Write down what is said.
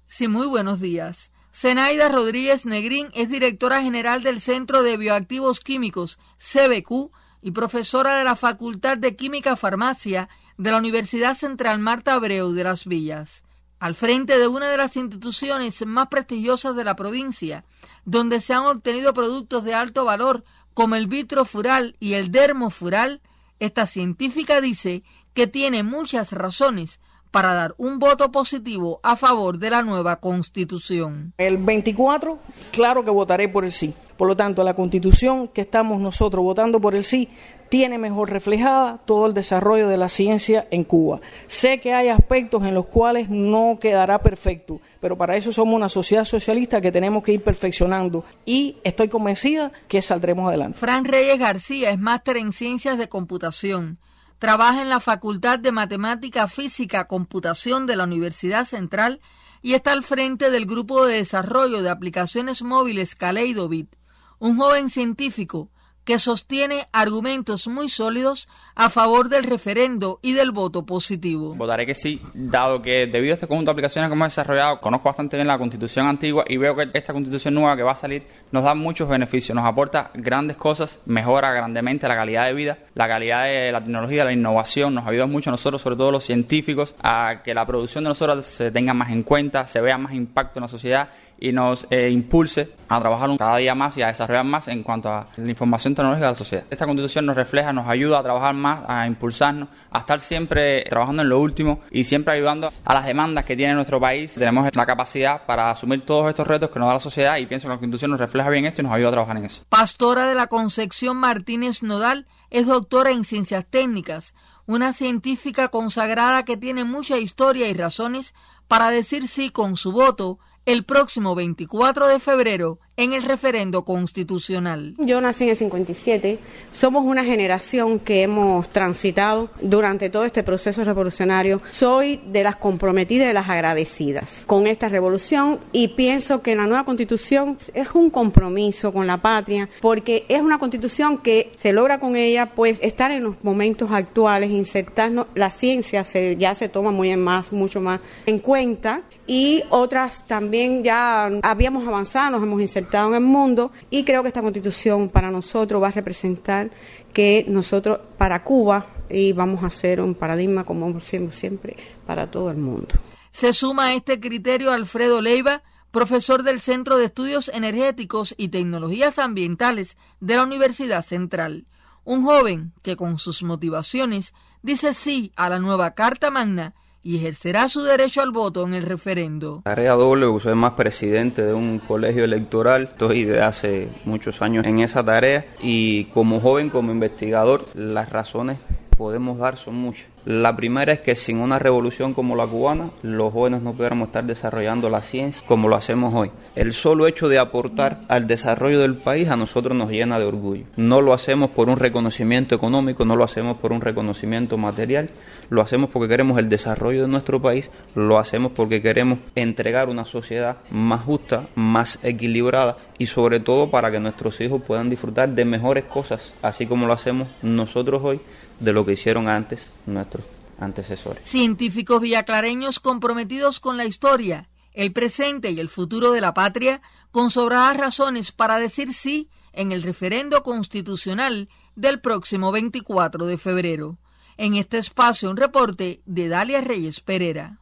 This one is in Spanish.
Sí, muy buenos días. Zenaida Rodríguez Negrín es directora general del Centro de Bioactivos Químicos, CBQ, y profesora de la Facultad de Química Farmacia de la Universidad Central Marta Abreu de Las Villas. Al frente de una de las instituciones más prestigiosas de la provincia, donde se han obtenido productos de alto valor como el vitrofural y el dermofural, esta científica dice que tiene muchas razones para dar un voto positivo a favor de la nueva Constitución. El 24, claro que votaré por el sí. Por lo tanto, la Constitución que estamos nosotros votando por el sí tiene mejor reflejada todo el desarrollo de la ciencia en Cuba. Sé que hay aspectos en los cuales no quedará perfecto, pero para eso somos una sociedad socialista que tenemos que ir perfeccionando y estoy convencida que saldremos adelante. Fran Reyes García es máster en Ciencias de Computación. Trabaja en la Facultad de Matemática, Física, Computación de la Universidad Central y está al frente del Grupo de Desarrollo de Aplicaciones Móviles Kaleidobit, un joven científico que sostiene argumentos muy sólidos a favor del referendo y del voto positivo. Votaré que sí, dado que debido a este conjunto de aplicaciones que hemos desarrollado, conozco bastante bien la Constitución antigua y veo que esta Constitución nueva que va a salir nos da muchos beneficios, nos aporta grandes cosas, mejora grandemente la calidad de vida, la calidad de la tecnología, la innovación, nos ayuda mucho a nosotros, sobre todo los científicos, a que la producción de nosotros se tenga más en cuenta, se vea más impacto en la sociedad y nos impulse a trabajar cada día más y a desarrollar más en cuanto a la información tecnológica de la sociedad. Esta Constitución nos refleja, nos ayuda a trabajar más, a impulsarnos, a estar siempre trabajando en lo último y siempre ayudando a las demandas que tiene nuestro país. Tenemos la capacidad para asumir todos estos retos que nos da la sociedad y pienso que la Constitución nos refleja bien esto y nos ayuda a trabajar en eso. Pastora de la Concepción Martínez Nodal es doctora en Ciencias Técnicas, una científica consagrada que tiene mucha historia y razones para decir sí con su voto el próximo 24 de febrero en el referendo constitucional. Yo nací en el 57, somos una generación que hemos transitado durante todo este proceso revolucionario. Soy de las comprometidas y de las agradecidas con esta revolución y pienso que la nueva Constitución es un compromiso con la patria porque es una Constitución que se logra con ella pues estar en los momentos actuales, insertarnos, la ciencia ya se toma mucho más en cuenta y otras también ya habíamos avanzado, nos hemos insertado en el mundo y creo que esta Constitución para nosotros va a representar que nosotros para Cuba y vamos a ser un paradigma como siempre para todo el mundo. Se suma a este criterio Alfredo Leiva, profesor del Centro de Estudios Energéticos y Tecnologías Ambientales de la Universidad Central, un joven que con sus motivaciones dice sí a la nueva Carta Magna y ejercerá su derecho al voto en el referendo. Tarea doble, porque soy más presidente de un colegio electoral, estoy desde hace muchos años en esa tarea y como joven, como investigador, las razones podemos dar son muchas. La primera es que sin una revolución como la cubana, los jóvenes no pudiéramos estar desarrollando la ciencia como lo hacemos hoy. El solo hecho de aportar al desarrollo del país a nosotros nos llena de orgullo. No lo hacemos por un reconocimiento económico, no lo hacemos por un reconocimiento material, lo hacemos porque queremos el desarrollo de nuestro país, lo hacemos porque queremos entregar una sociedad más justa, más equilibrada y sobre todo para que nuestros hijos puedan disfrutar de mejores cosas, así como lo hacemos nosotros hoy, de lo que hicieron antes nuestros antecesores. Científicos villaclareños comprometidos con la historia, el presente y el futuro de la patria, con sobradas razones para decir sí en el referendo constitucional del próximo 24 de febrero. En este espacio, un reporte de Dalia Reyes Pereira.